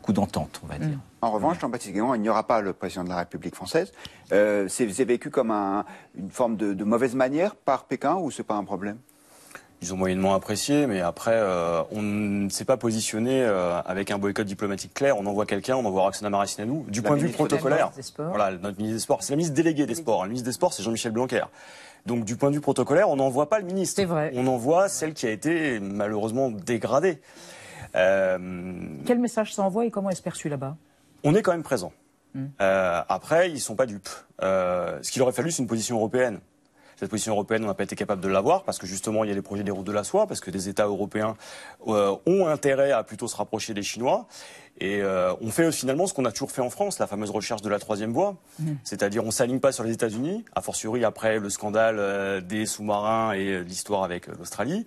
beaucoup d'entente, on va dire. En revanche, Jean-Baptiste Guéant, il n'y aura pas le président de la République française. C'est vécu comme une forme de mauvaise manière par Pékin ou c'est pas un problème? Ils ont moyennement apprécié, mais après, on ne s'est pas positionné avec un boycott diplomatique clair. On envoie quelqu'un, on envoie Roxana Maracineanu. Du point de vue protocolaire, voilà, notre ministre des Sports, c'est la ministre déléguée des Sports. Le ministre des Sports, c'est Jean-Michel Blanquer. Donc, du point de vue protocolaire, on n'envoie pas le ministre. C'est vrai. On envoie celle qui a été malheureusement dégradée. Quel message ça envoie et comment est-ce perçu là-bas? On est quand même présent. Après, ils ne sont pas dupes. Ce qu'il aurait fallu, c'est une position européenne. Cette position européenne, on n'a pas été capable de l'avoir parce que justement, il y a les projets des routes de la soie, parce que des États européens ont intérêt à plutôt se rapprocher des Chinois. Et on fait finalement ce qu'on a toujours fait en France, la fameuse recherche de la troisième voie. C'est-à-dire, on ne s'aligne pas sur les États-Unis, a fortiori après le scandale des sous-marins et l'histoire avec l'Australie.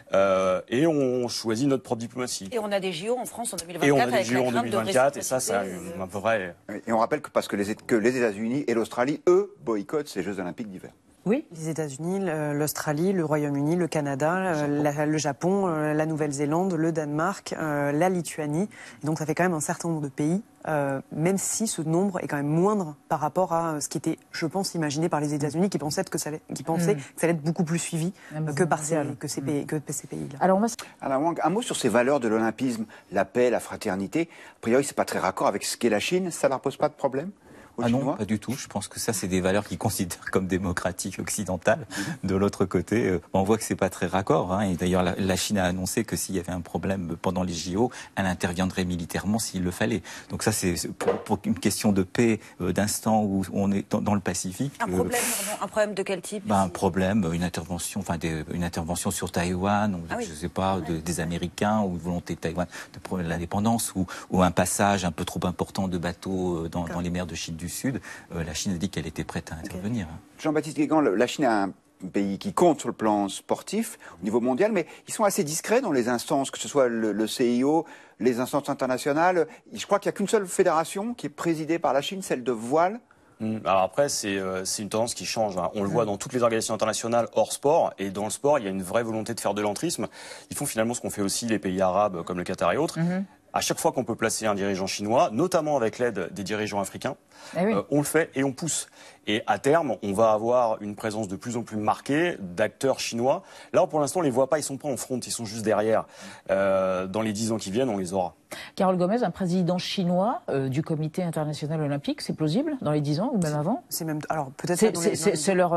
Et on choisit notre propre diplomatie. Et on a des JO en France en 2024. Et on a des JO en 2024, et ça a un vrai... Et on rappelle que parce que les États-Unis et l'Australie, eux, boycottent ces Jeux Olympiques d'hiver. Oui, les États-Unis, l'Australie, le Royaume-Uni, le Canada, le Japon, la Nouvelle-Zélande, le Danemark, la Lituanie. Et donc ça fait quand même un certain nombre de pays, même si ce nombre est quand même moindre par rapport à ce qui était, je pense, imaginé par les États-Unis, qui pensaient que ça allait être beaucoup plus suivi que ces pays-là. Alors, Alain Wang, un mot sur ces valeurs de l'olympisme, la paix, la fraternité. A priori, c'est pas très raccord avec ce qu'est la Chine. Ça leur pose pas de problème? Ah non, pas du tout. Je pense que ça, c'est des valeurs qu'ils considèrent comme démocratiques occidentales. De l'autre côté, on voit que c'est pas très raccord. Hein. Et d'ailleurs, la Chine a annoncé que s'il y avait un problème pendant les JO, elle interviendrait militairement s'il le fallait. Donc ça, c'est pour une question de paix d'instant où on est dans le Pacifique. Un problème de quel type? Un problème, une intervention, une intervention sur Taïwan, je sais pas, des Américains, ou une volonté de Taïwan de l'indépendance, ou un passage un peu trop important de bateaux dans les mers de Chine du Sud, la Chine a dit qu'elle était prête à intervenir. Jean-Baptiste Guégan, la Chine est un pays qui compte sur le plan sportif au niveau mondial, mais ils sont assez discrets dans les instances, que ce soit le CIO, les instances internationales. Je crois qu'il n'y a qu'une seule fédération qui est présidée par la Chine, celle de voile. Alors après, c'est une tendance qui change. Hein. On le voit dans toutes les organisations internationales hors sport. Et dans le sport, il y a une vraie volonté de faire de l'entrisme. Ils font finalement ce qu'ont fait aussi les pays arabes comme le Qatar et autres. À chaque fois qu'on peut placer un dirigeant chinois, notamment avec l'aide des dirigeants africains, on le fait et on pousse. Et à terme, on va avoir une présence de plus en plus marquée d'acteurs chinois. Là, pour l'instant, on les voit pas, ils sont pas en front, ils sont juste derrière. Dans les 10 ans qui viennent, on les aura. Carole Gomez, un président chinois du Comité international olympique, c'est plausible dans les 10 ans ou même avant? C'est même, alors peut-être c'est leur,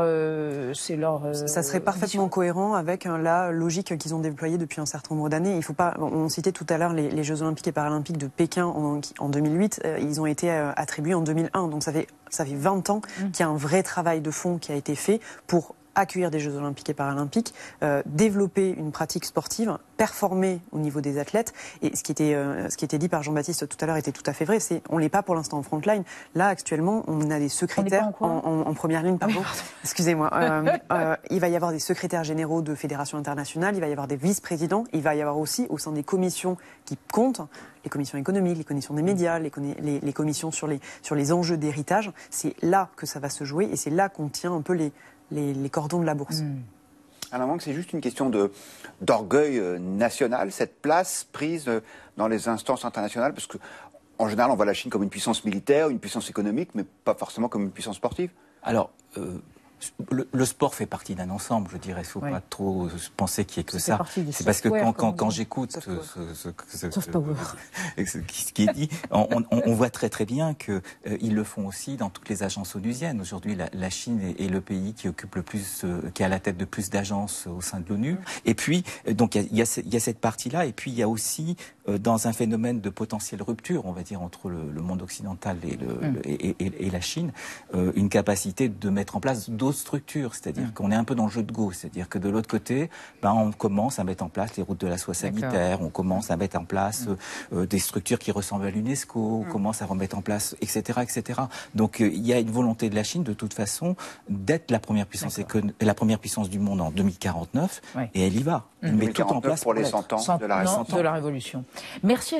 ça serait parfaitement cohérent avec la logique qu'ils ont déployée depuis un certain nombre d'années. Il faut pas, on citait tout à l'heure les Jeux olympiques et paralympiques de Pékin en 2008, ils ont été attribués en 2001, donc ça fait 20 ans qu'il y a un vrai travail de fond qui a été fait pour accueillir des Jeux olympiques et paralympiques, développer une pratique sportive, performer au niveau des athlètes. Et ce qui était dit par Jean-Baptiste tout à l'heure était tout à fait vrai. On n'est pas pour l'instant en front line. Là, actuellement, on a des secrétaires en première ligne. Pardon. Excusez-moi. Il va y avoir des secrétaires généraux de fédérations internationales. Il va y avoir des vice-présidents. Il va y avoir aussi, au sein des commissions qui comptent, les commissions économiques, les commissions des médias, les commissions sur les enjeux d'héritage. C'est là que ça va se jouer et c'est là qu'on tient un peu les cordons de la bourse. Alain Wang, c'est juste une question d'orgueil national, cette place prise dans les instances internationales, parce qu'en général, on voit la Chine comme une puissance militaire, une puissance économique, mais pas forcément comme une puissance sportive. Alors, le sport fait partie d'un ensemble, je dirais. Il ne faut pas trop penser qu'il n'y ait que ça. C'est parce que quand j'écoute ce qui est dit, on voit très très bien qu'ils le font aussi dans toutes les agences onusiennes. Aujourd'hui, la Chine est le pays qui occupe le plus, qui est à la tête de plus d'agences au sein de l'ONU. Et puis, donc il y a cette partie-là. Et puis il y a aussi, dans un phénomène de potentielle rupture, on va dire, entre le monde occidental et la Chine, une capacité de mettre en place d'autres structures, c'est-à-dire qu'on est un peu dans le jeu de Go, c'est-à-dire que de l'autre côté, on commence à mettre en place les routes de la soie sanitaire, on commence à mettre en place des structures qui ressemblent à l'UNESCO, on commence à remettre en place, etc., etc. Donc il y a une volonté de la Chine, de toute façon, d'être la première puissance du monde en 2049, et elle y va. Mais tout en place pour les 100 ans de la Révolution. Merci.